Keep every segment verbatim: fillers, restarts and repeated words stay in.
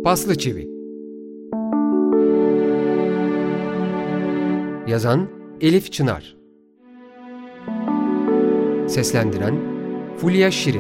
Paslı Çivi. Yazan Elif Çınar. Seslendiren Fulya Şirin.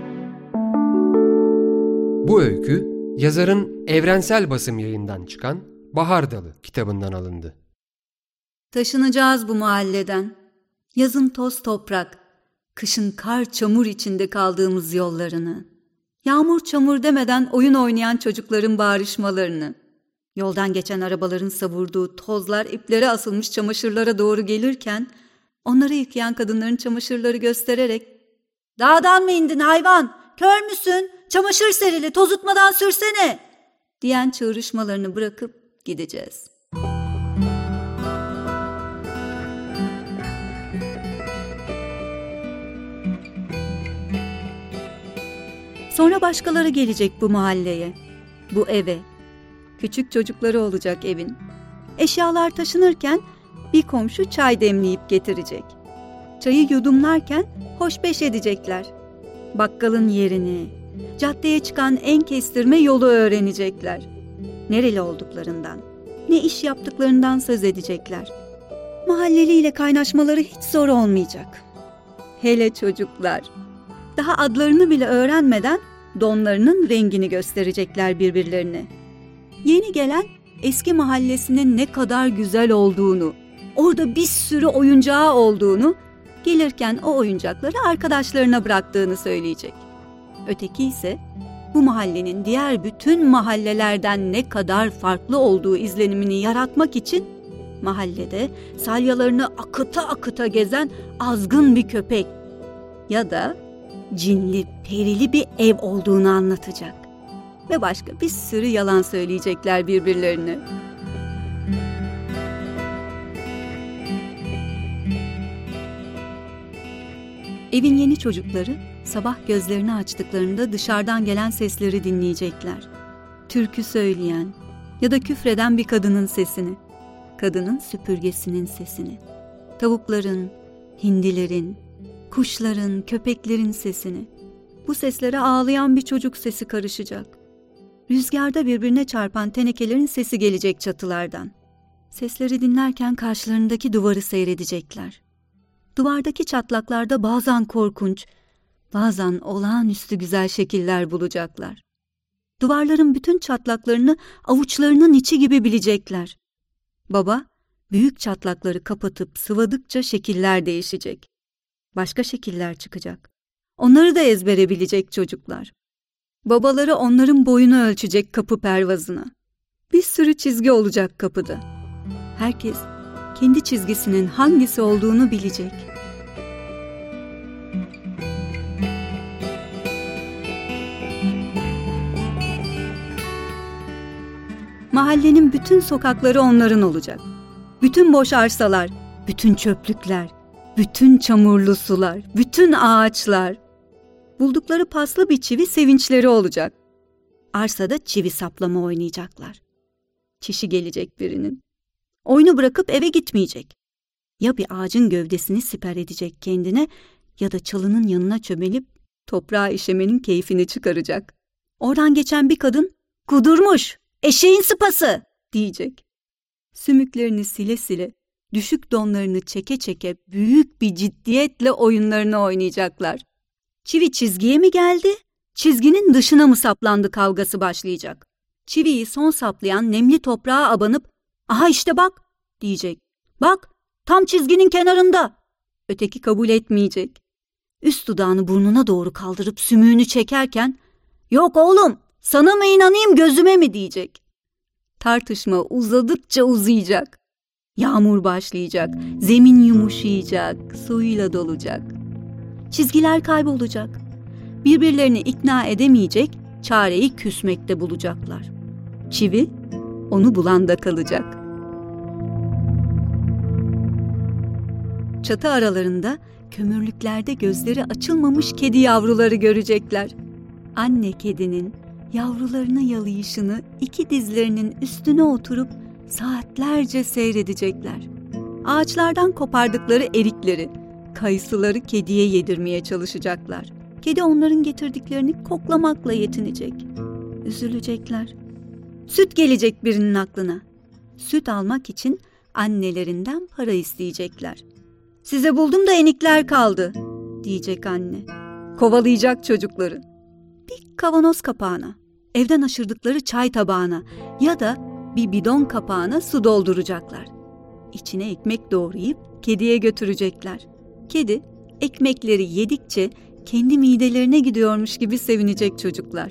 Bu öykü yazarın Evrensel Basım Yayı'ndan çıkan Bahar Dalı kitabından alındı. Taşınacağız bu mahalleden. Yazın toz toprak, kışın kar çamur içinde kaldığımız yollarını, yağmur çamur demeden oyun oynayan çocukların bağrışmalarını, yoldan geçen arabaların savurduğu tozlar iplere asılmış çamaşırlara doğru gelirken, onları yıkayan kadınların çamaşırları göstererek "Dağdan mı indin hayvan? Kör müsün? Çamaşır serili, tozutmadan sürsene!" diyen çığrışmalarını bırakıp gideceğiz. Sonra başkaları gelecek bu mahalleye, bu eve. Küçük çocukları olacak evin. Eşyalar taşınırken bir komşu çay demleyip getirecek. Çayı yudumlarken hoşbeş edecekler. Bakkalın yerini, caddeye çıkan en kestirme yolu öğrenecekler. Nereli olduklarından, ne iş yaptıklarından söz edecekler. Mahalleliyle kaynaşmaları hiç zor olmayacak. Hele çocuklar. Daha adlarını bile öğrenmeden donlarının rengini gösterecekler birbirlerine. Yeni gelen eski mahallesinin ne kadar güzel olduğunu, orada bir sürü oyuncağı olduğunu, gelirken o oyuncakları arkadaşlarına bıraktığını söyleyecek. Öteki ise bu mahallenin diğer bütün mahallelerden ne kadar farklı olduğu izlenimini yaratmak için mahallede salyalarını akıta akıta gezen azgın bir köpek ya da cinli, perili bir ev olduğunu anlatacak. Ve başka bir sürü yalan söyleyecekler birbirlerine. Evin yeni çocukları sabah gözlerini açtıklarında dışarıdan gelen sesleri dinleyecekler. Türkü söyleyen ya da küfreden bir kadının sesini, kadının süpürgesinin sesini, tavukların, hindilerin, kuşların, köpeklerin sesini. Bu seslere ağlayan bir çocuk sesi karışacak. Rüzgarda birbirine çarpan tenekelerin sesi gelecek çatılardan. Sesleri dinlerken karşılarındaki duvarı seyredecekler. Duvardaki çatlaklarda bazen korkunç, bazen olağanüstü güzel şekiller bulacaklar. Duvarların bütün çatlaklarını avuçlarının içi gibi bilecekler. Baba, büyük çatlakları kapatıp sıvadıkça şekiller değişecek. Başka şekiller çıkacak. Onları da ezbere bilecek çocuklar. Babaları onların boyunu ölçecek kapı pervazına. Bir sürü çizgi olacak kapıda. Herkes kendi çizgisinin hangisi olduğunu bilecek. Mahallenin bütün sokakları onların olacak. Bütün boş arsalar, bütün çöplükler, bütün çamurlu sular, bütün ağaçlar. Buldukları paslı bir çivi sevinçleri olacak. Arsada çivi saplama oynayacaklar. Çişi gelecek birinin. Oyunu bırakıp eve gitmeyecek. Ya bir ağacın gövdesini siper edecek kendine ya da çalının yanına çömelip toprağa işemenin keyfini çıkaracak. Oradan geçen bir kadın "Kudurmuş, eşeğin sıpası!" diyecek. Sümüklerini sile sile, düşük donlarını çeke çeke büyük bir ciddiyetle oyunlarını oynayacaklar. Çivi çizgiye mi geldi, çizginin dışına mı saplandı kavgası başlayacak. Çiviyi son saplayan nemli toprağa abanıp "Aha işte bak!" diyecek. "Bak, tam çizginin kenarında!" Öteki kabul etmeyecek. Üst dudağını burnuna doğru kaldırıp sümüğünü çekerken "Yok oğlum, sana mı inanayım gözüme mi?" diyecek. Tartışma uzadıkça uzayacak. Yağmur başlayacak, zemin yumuşayacak, suyla dolacak. Çizgiler kaybolacak. Birbirlerini ikna edemeyecek, çareyi küsmekte bulacaklar. Çivi onu bulanda kalacak. Çatı aralarında kömürlüklerde gözleri açılmamış kedi yavruları görecekler. Anne kedinin yavrularını yalayışını iki dizlerinin üstüne oturup saatlerce seyredecekler. Ağaçlardan kopardıkları erikleri, kayısıları kediye yedirmeye çalışacaklar. Kedi onların getirdiklerini koklamakla yetinecek. Üzülecekler. Süt gelecek birinin aklına. Süt almak için annelerinden para isteyecekler. Size buldum da enikler kaldı diyecek anne. Kovalayacak çocukları. Bir kavanoz kapağına, evden aşırdıkları çay tabağına ya da bir bidon kapağına su dolduracaklar. İçine ekmek doğrayıp kediye götürecekler. Kedi ekmekleri yedikçe kendi midelerine gidiyormuş gibi sevinecek çocuklar.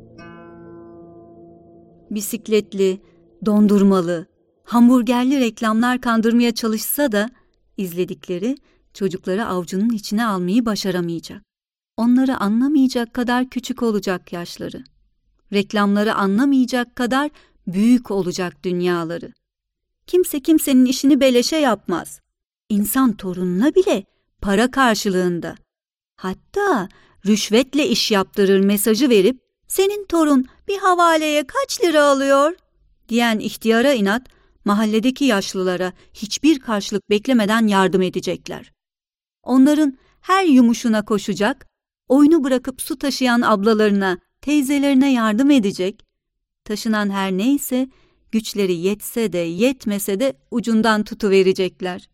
Bisikletli, dondurmalı, hamburgerli reklamlar kandırmaya çalışsa da izledikleri çocukları avucunun içine almayı başaramayacak. Onları anlamayacak kadar küçük olacak yaşları. Reklamları anlamayacak kadar büyük olacak dünyaları. Kimse kimsenin işini beleşe yapmaz. İnsan torununa bile para karşılığında. Hatta rüşvetle iş yaptırır mesajı verip senin torun bir havaleye kaç lira alıyor diyen ihtiyara inat mahalledeki yaşlılara hiçbir karşılık beklemeden yardım edecekler. Onların her yumuşuna koşacak, oyunu bırakıp su taşıyan ablalarına, teyzelerine yardım edecek, taşınan her neyse güçleri yetse de yetmese de ucundan tutuverecekler.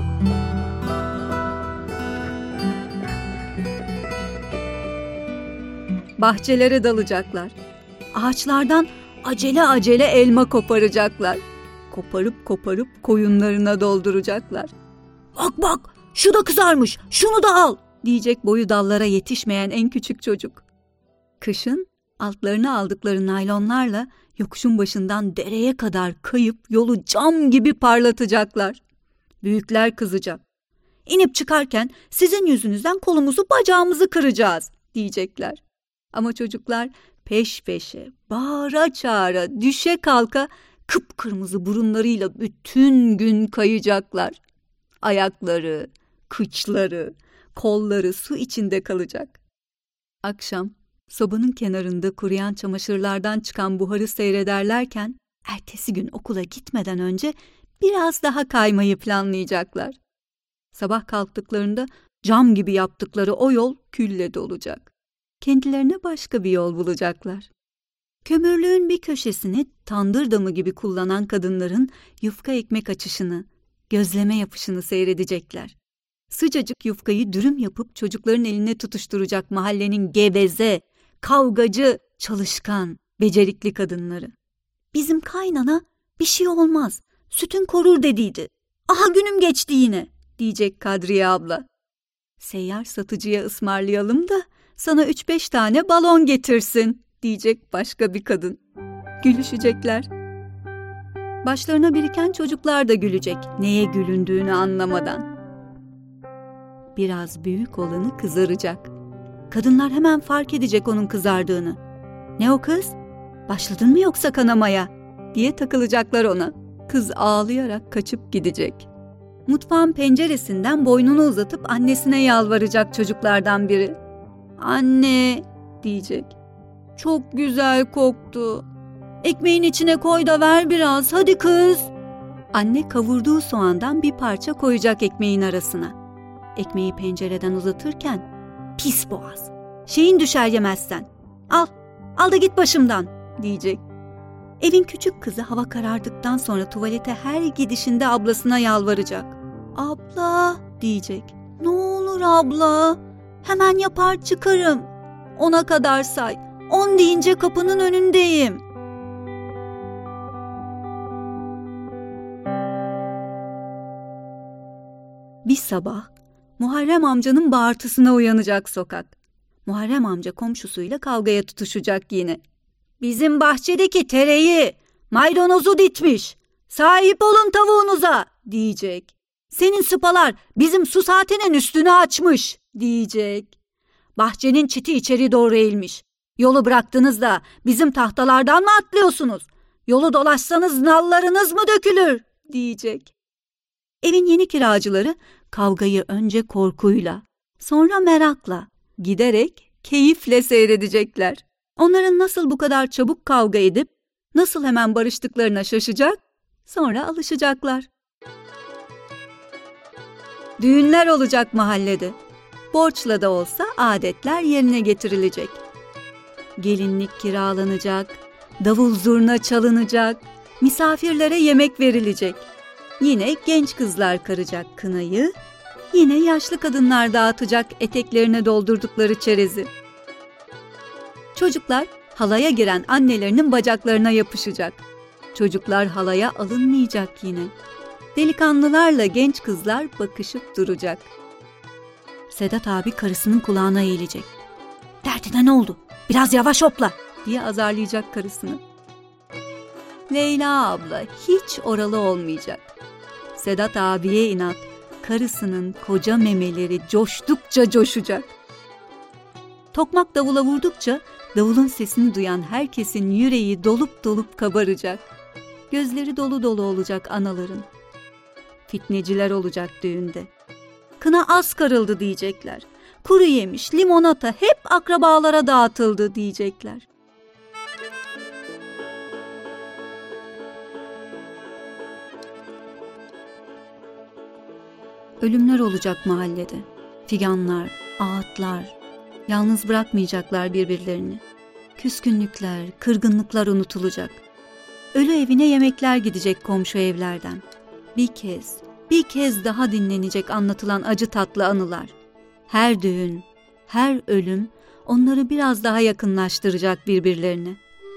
Bahçelere dalacaklar. Ağaçlardan acele acele elma koparacaklar. Koparıp koparıp koyunlarına dolduracaklar. Bak bak, şu da kızarmış, şunu da al diyecek boyu dallara yetişmeyen en küçük çocuk. Kışın altlarına aldıkları naylonlarla yokuşun başından dereye kadar kayıp yolu cam gibi parlatacaklar. Büyükler kızacak. İnip çıkarken sizin yüzünüzden kolumuzu bacağımızı kıracağız diyecekler. Ama çocuklar peş peşe, bağıra çağıra, düşe kalka kıpkırmızı burunlarıyla bütün gün kayacaklar. Ayakları, kıçları, kolları su içinde kalacak. Akşam sobanın kenarında kuruyan çamaşırlardan çıkan buharı seyrederlerken ertesi gün okula gitmeden önce biraz daha kaymayı planlayacaklar. Sabah kalktıklarında cam gibi yaptıkları o yol külle dolacak. Kendilerine başka bir yol bulacaklar. Kömürlüğün bir köşesini tandır damı gibi kullanan kadınların yufka ekmek açışını, gözleme yapışını seyredecekler. Sıcacık yufkayı dürüm yapıp çocukların eline tutuşturacak mahallenin geveze, kavgacı, çalışkan, becerikli kadınları. Bizim kaynana bir şey olmaz, sütün korur dediydi. Aha günüm geçti yine diyecek Kadriye abla. Seyyar satıcıya ısmarlayalım da sana üç beş tane balon getirsin diyecek başka bir kadın. Gülüşecekler. Başlarına biriken çocuklar da gülecek neye gülündüğünü anlamadan. Biraz büyük olanı kızaracak. Kadınlar hemen fark edecek onun kızardığını. Ne o kız? Başladın mı yoksa kanamaya? Diye takılacaklar ona. Kız ağlayarak kaçıp gidecek. Mutfağın penceresinden boynunu uzatıp annesine yalvaracak çocuklardan biri. Anne diyecek. Çok güzel koktu. Ekmeğin içine koy da ver biraz, hadi kız. Anne kavurduğu soğandan bir parça koyacak ekmeğin arasına. Ekmeği pencereden uzatırken, pis boğaz, şeyin düşer yemezsen. Al, al da git başımdan diyecek. Evin küçük kızı hava karardıktan sonra tuvalete her gidişinde ablasına yalvaracak. Abla diyecek. Ne olur abla, hemen yapar çıkarım. Ona kadar say, on deyince kapının önündeyim. Bir sabah Muharrem amcanın bağırtısına uyanacak sokak. Muharrem amca komşusuyla kavgaya tutuşacak yine. Bizim bahçedeki tereyi, maydanozu ditmiş. Sahip olun tavuğunuza diyecek. Senin sıpalar bizim su saatinin üstünü açmış diyecek. Bahçenin çiti içeri doğru eğilmiş. Yolu bıraktınız da bizim tahtalardan mı atlıyorsunuz? Yolu dolaşsanız nallarınız mı dökülür diyecek. Evin yeni kiracıları kavgayı önce korkuyla, sonra merakla, giderek keyifle seyredecekler. Onların nasıl bu kadar çabuk kavga edip, nasıl hemen barıştıklarına şaşacak, sonra alışacaklar. Düğünler olacak mahallede. Borçla da olsa adetler yerine getirilecek. Gelinlik kiralanacak, davul zurna çalınacak, misafirlere yemek verilecek. Yine genç kızlar karacak kınayı, yine yaşlı kadınlar dağıtacak eteklerine doldurdukları çerezi. Çocuklar halaya giren annelerinin bacaklarına yapışacak. Çocuklar halaya alınmayacak yine. Delikanlılarla genç kızlar bakışıp duracak. Sedat abi karısının kulağına eğilecek. "Derdine ne oldu? Biraz yavaş hopla!" diye azarlayacak karısını. Leyla abla hiç oralı olmayacak. Sedat abiye inat, karısının koca memeleri coştukça coşacak. Tokmak davula vurdukça davulun sesini duyan herkesin yüreği dolup dolup kabaracak. Gözleri dolu dolu olacak anaların. Fitneciler olacak düğünde. Kına az karıldı diyecekler. Kuru yemiş, limonata hep akrabalara dağıtıldı diyecekler. Ölümler olacak mahallede. Figanlar, ağıtlar. Yalnız bırakmayacaklar birbirlerini. Küskünlükler, kırgınlıklar unutulacak. Ölü evine yemekler gidecek komşu evlerden. Bir kez, bir kez daha dinlenecek anlatılan acı tatlı anılar. Her düğün, her ölüm onları biraz daha yakınlaştıracak birbirlerine.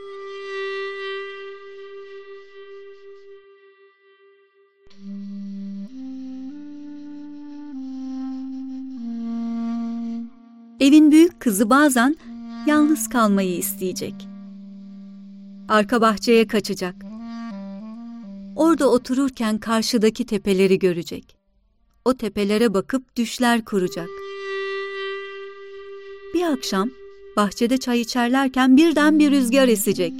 Evin büyük kızı bazen yalnız kalmayı isteyecek. Arka bahçeye kaçacak. Orada otururken karşıdaki tepeleri görecek. O tepelere bakıp düşler kuracak. Bir akşam bahçede çay içerlerken birden bir rüzgar esecek.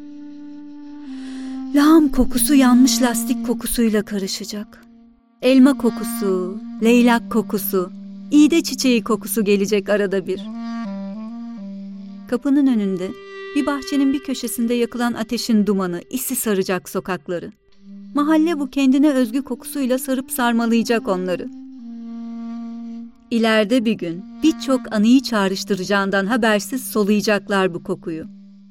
Lağım kokusu yanmış lastik kokusuyla karışacak. Elma kokusu, leylak kokusu, İğde çiçeği kokusu gelecek arada bir. Kapının önünde, bir bahçenin bir köşesinde yakılan ateşin dumanı, isi saracak sokakları. Mahalle bu kendine özgü kokusuyla sarıp sarmalayacak onları. İleride bir gün birçok anıyı çağrıştıracağından habersiz soluyacaklar bu kokuyu.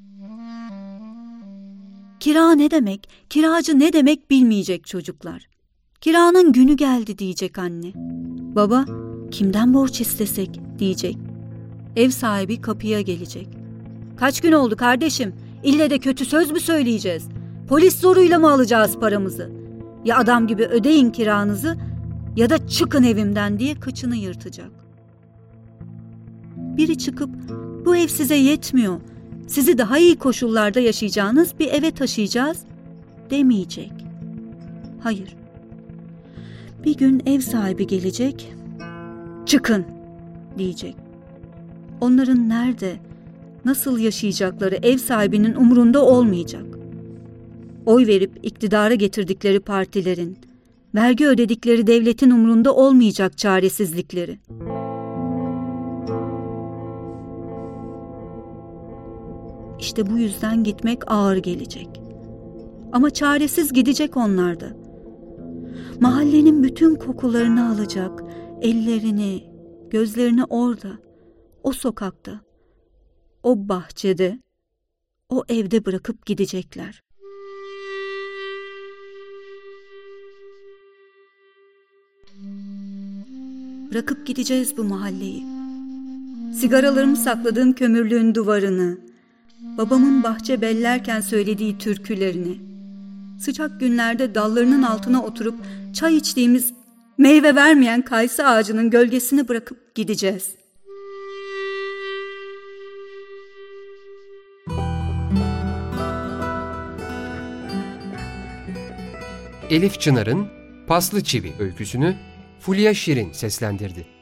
Kira ne demek, kiracı ne demek bilmeyecek çocuklar. Kiranın günü geldi diyecek anne. Baba, kimden borç istesek diyecek. Ev sahibi kapıya gelecek. Kaç gün oldu kardeşim? İlle de kötü söz mü söyleyeceğiz? Polis zoruyla mı alacağız paramızı? Ya adam gibi ödeyin kiranızı ya da çıkın evimden diye kıçını yırtacak. Biri çıkıp bu ev size yetmiyor, sizi daha iyi koşullarda yaşayacağınız bir eve taşıyacağız demeyecek. Hayır. Bir gün ev sahibi gelecek, çıkın diyecek. Onların nerede, nasıl yaşayacakları ev sahibinin umurunda olmayacak. Oy verip iktidara getirdikleri partilerin, vergi ödedikleri devletin umurunda olmayacak çaresizlikleri. İşte bu yüzden gitmek ağır gelecek. Ama çaresiz gidecek onlar da. Mahallenin bütün kokularını alacak, ellerini, gözlerini orada, o sokakta, o bahçede, o evde bırakıp gidecekler. Bırakıp gideceğiz bu mahalleyi. Sigaralarımı sakladığım kömürlüğün duvarını, babamın bahçe bellerken söylediği türkülerini, sıcak günlerde dallarının altına oturup çay içtiğimiz meyve vermeyen kayısı ağacının gölgesini bırakıp gideceğiz. Elif Çınar'ın Paslı Çivi öyküsünü Fulya Şirin seslendirdi.